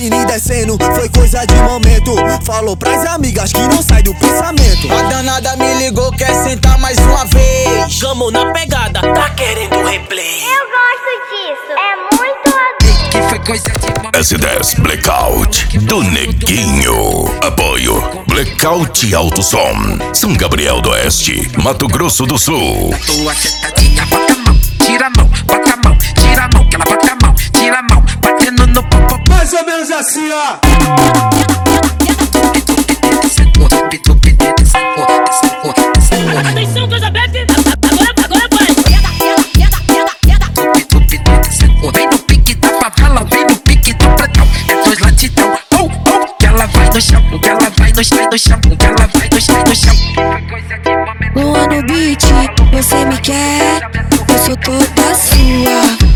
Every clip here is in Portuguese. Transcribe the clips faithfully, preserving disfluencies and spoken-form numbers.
subindo e descendo, foi coisa de momento. Falou pras amigas que não sai do pensamento. A danada me ligou, quer sentar mais uma vez. Gamou na pegada, tá querendo replay. Eu gosto disso, é muito adulto. Que foi coisa de momento. S dez Blackout do Neguinho. Apoio Blackout Alto Som, São Gabriel do Oeste, Mato Grosso do Sul. Tua sentadinha, bota a mão, tira a mão, bota a mão, tira a mão, que ela bota a mão, tira a mão, batendo no popo. Mais ou menos assim, ó. Atenção, coisa bebe, agora, agora vai. Vem no pique da favela, vem no pique do pretão. É dois latidão, oh, oh. Que ela vai no chão, que ela vai no chão, no chão, que ela vai no chão, no chão. Lua no beat, você me quer, eu sou toda sua.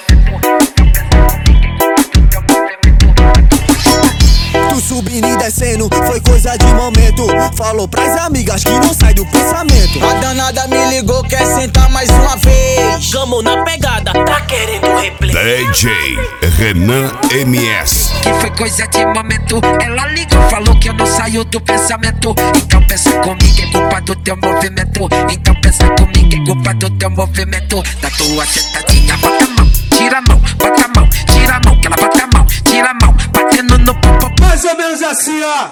Tu subindo e descendo, foi coisa de momento. Falou pras amigas que não sai do pensamento. A danada me ligou, quer sentar mais uma vez. Gamou na pegada, tá querendo replay. D J Renan M S. Que foi coisa de momento. Ela ligou, falou que eu não saio do pensamento. Então pensa comigo, é culpa do teu movimento. Então pensa comigo, é culpa do teu movimento. Da tua sentadinha, bota a mão, tira a mão, bota a mão, tira a mão, que ela bota a mão, tira a mão, batendo no popo. Mais ou menos assim, ó.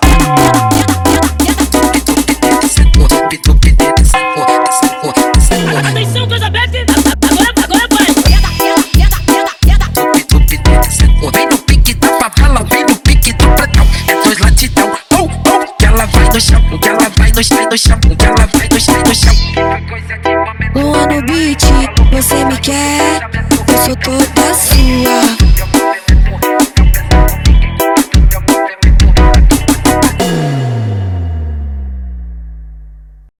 Atenção, coisa bebe, agora, agora vai. Vem no pique da favela, vem no pique do pretão. É dois latidão, oh, oh. Que ela vai no chão, que ela vai no chão, no chão, que ela vai no chão, no chão. Lua no beat, você me quer, eu sou toda sua.